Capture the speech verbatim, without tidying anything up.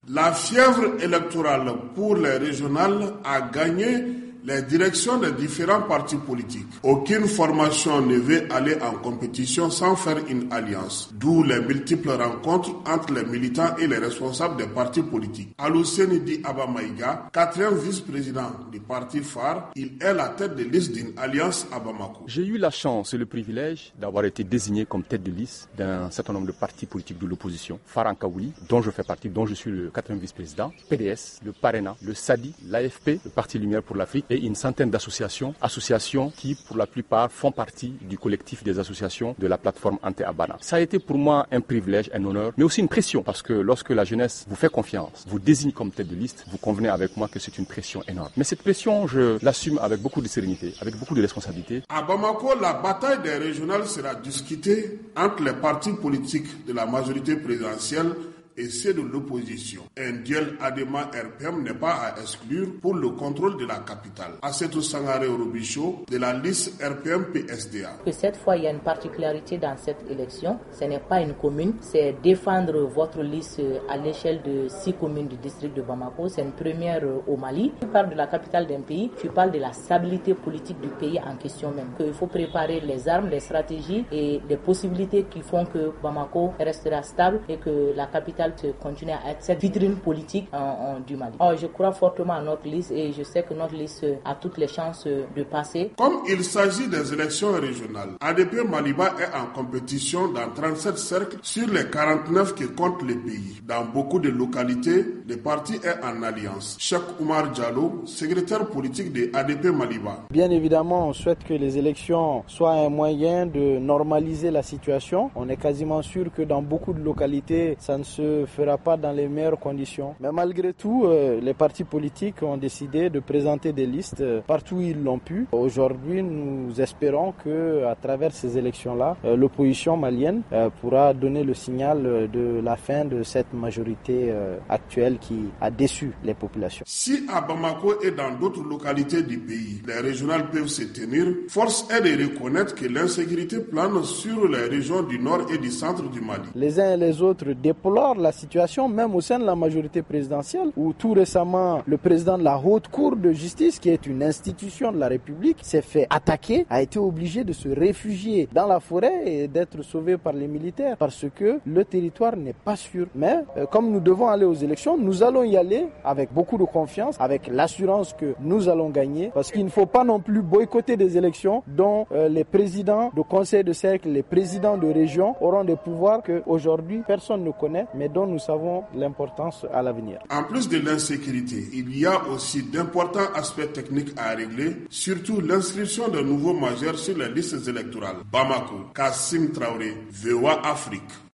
La fièvre électorale pour les régionales a gagné les directions des différents partis politiques. Aucune formation ne veut aller en compétition sans faire une alliance, d'où les multiples rencontres entre les militants et les responsables des partis politiques. Aluseni Di Abamaïga, quatrième vice-président du parti phare, il est la tête de liste d'une alliance à Bamako. J'ai eu la chance et le privilège d'avoir été désigné comme tête de liste d'un certain nombre de partis politiques de l'opposition. Phare Ankaouli, dont je fais partie, dont je suis le quatrième vice-président, P D S, le Parena, le S A D I, l'A F P, le Parti Lumière pour l'Afrique, et une centaine d'associations, associations qui pour la plupart font partie du collectif des associations de la plateforme Ante-Abana. Ça a été pour moi un privilège, un honneur, mais aussi une pression, parce que lorsque la jeunesse vous fait confiance, vous désigne comme tête de liste, vous convenez avec moi que c'est une pression énorme. Mais cette pression, je l'assume avec beaucoup de sérénité, avec beaucoup de responsabilité. À Bamako, la bataille des régionales sera discutée entre les partis politiques de la majorité présidentielle et ceux de l'opposition. Un duel Adema-R P M n'est pas à exclure pour le contrôle de la capitale. Assetou Sangaré Robichaud de la liste R P M P S D A. Que cette fois, il y a une particularité dans cette élection. Ce n'est pas une commune, c'est défendre votre liste à l'échelle de six communes du district de Bamako. C'est une première au Mali. Tu parles de la capitale d'un pays, tu parles de la stabilité politique du pays en question même. Il faut préparer les armes, les stratégies et les possibilités qui font que Bamako restera stable et que la capitale continuer à être cette vitrine politique en, en, du Mali. Oh, je crois fortement à notre liste et je sais que notre liste a toutes les chances de passer. Comme il s'agit des élections régionales, A D P Maliba est en compétition dans trente-sept cercles sur les quarante-neuf qui comptent le pays. Dans beaucoup de localités, le parti est en alliance. Cheikh Oumar Diallo, secrétaire politique de A D P Maliba. Bien évidemment, on souhaite que les élections soient un moyen de normaliser la situation. On est quasiment sûr que dans beaucoup de localités, ça ne se fera pas dans les meilleures conditions. Mais malgré tout, euh, les partis politiques ont décidé de présenter des listes euh, partout où ils l'ont pu. Aujourd'hui, nous espérons que à travers ces élections-là, euh, l'opposition malienne euh, pourra donner le signal euh, de la fin de cette majorité euh, actuelle qui a déçu les populations. Si à Bamako et dans d'autres localités du pays, les régionales peuvent se tenir, force est de reconnaître que l'insécurité plane sur les régions du nord et du centre du Mali. Les uns et les autres déplorent la situation, même au sein de la majorité présidentielle, où tout récemment, le président de la Haute Cour de justice, qui est une institution de la République, s'est fait attaquer, a été obligé de se réfugier dans la forêt et d'être sauvé par les militaires, parce que le territoire n'est pas sûr. Mais euh, comme nous devons aller aux élections, nous allons y aller avec beaucoup de confiance, avec l'assurance que nous allons gagner, parce qu'il ne faut pas non plus boycotter des élections dont euh, les présidents de conseils de cercle, les présidents de région auront des pouvoirs qu'aujourd'hui personne ne connaît, mais dont nous savons l'importance à l'avenir. En plus de l'insécurité, il y a aussi d'importants aspects techniques à régler, surtout l'inscription de nouveaux majeurs sur les listes électorales. Bamako, Kassim Traoré, V O A Afrique.